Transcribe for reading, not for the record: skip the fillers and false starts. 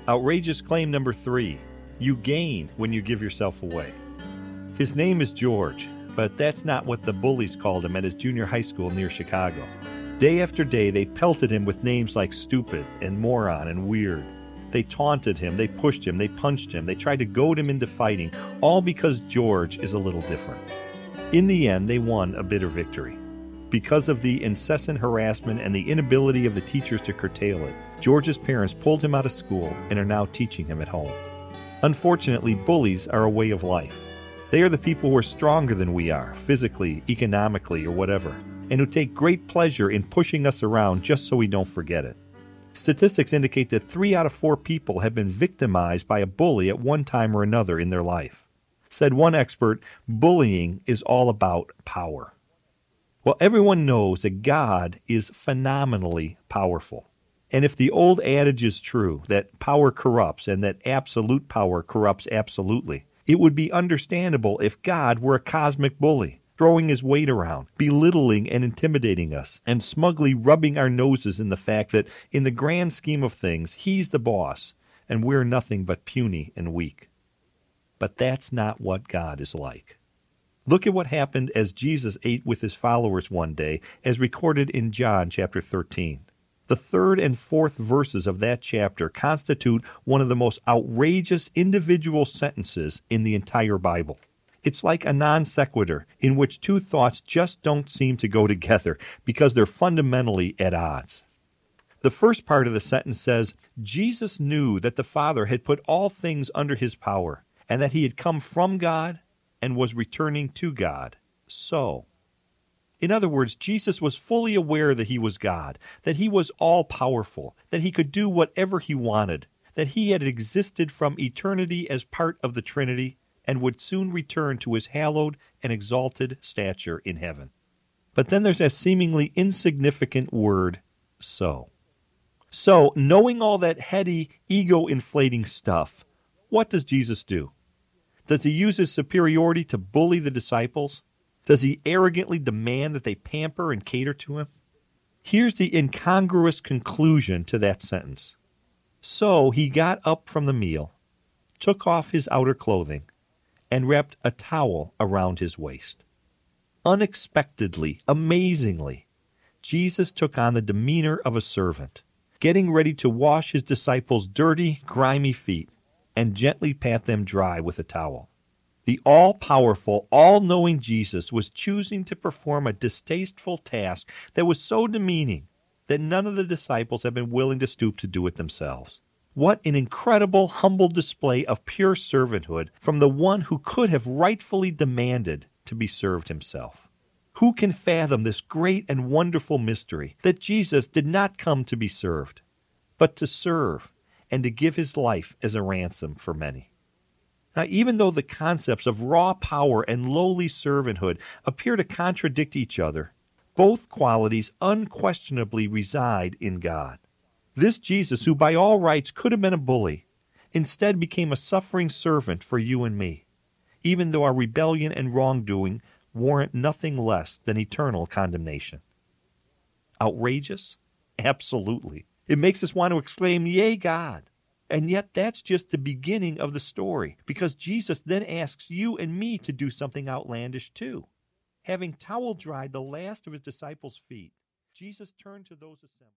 Outrageous claim number 3. You gain when you give yourself away. His name is George, but that's not what the bullies called him at his junior high school near Chicago. Day after day, they pelted him with names like stupid and moron and weird. They taunted him, they pushed him, they punched him, they tried to goad him into fighting, all because George is a little different. In the end, they won a bitter victory. Because of the incessant harassment and the inability of the teachers to curtail it, George's parents pulled him out of school and are now teaching him at home. Unfortunately, bullies are a way of life. They are the people who are stronger than we are, physically, economically, or whatever, and who take great pleasure in pushing us around just so we don't forget it. Statistics indicate that 3 out of 4 people have been victimized by a bully at one time or another in their life. Said one expert, bullying is all about power. Well, everyone knows that God is phenomenally powerful. And if the old adage is true, that power corrupts and that absolute power corrupts absolutely, it would be understandable if God were a cosmic bully, throwing his weight around, belittling and intimidating us, and smugly rubbing our noses in the fact that, in the grand scheme of things, he's the boss, and we're nothing but puny and weak. But that's not what God is like. Look at what happened as Jesus ate with his followers one day, as recorded in John chapter 13. The 3rd and 4th verses of that chapter constitute one of the most outrageous individual sentences in the entire Bible. It's like a non sequitur in which 2 thoughts just don't seem to go together because they're fundamentally at odds. The first part of the sentence says, Jesus knew that the Father had put all things under his power, and that he had come from God and was returning to God. So, in other words, Jesus was fully aware that he was God, that he was all-powerful, that he could do whatever he wanted, that he had existed from eternity as part of the Trinity, and would soon return to his hallowed and exalted stature in heaven. But then there's that seemingly insignificant word, so. So, knowing all that heady, ego-inflating stuff, what does Jesus do? Does he use his superiority to bully the disciples? Does he arrogantly demand that they pamper and cater to him? Here's the incongruous conclusion to that sentence. So he got up from the meal, took off his outer clothing, and wrapped a towel around his waist. Unexpectedly, amazingly, Jesus took on the demeanor of a servant, getting ready to wash his disciples' dirty, grimy feet and gently pat them dry with a towel. The all-powerful, all-knowing Jesus was choosing to perform a distasteful task that was so demeaning that none of the disciples had been willing to stoop to do it themselves. What an incredible, humble display of pure servanthood from the one who could have rightfully demanded to be served himself. Who can fathom this great and wonderful mystery that Jesus did not come to be served, but to serve and to give his life as a ransom for many? Now, even though the concepts of raw power and lowly servanthood appear to contradict each other, both qualities unquestionably reside in God. This Jesus, who by all rights could have been a bully, instead became a suffering servant for you and me, even though our rebellion and wrongdoing warrant nothing less than eternal condemnation. Outrageous? Absolutely. It makes us want to exclaim, "Yea, God!" And yet that's just the beginning of the story, because Jesus then asks you and me to do something outlandish too. Having towel dried the last of his disciples' feet, Jesus turned to those assembled.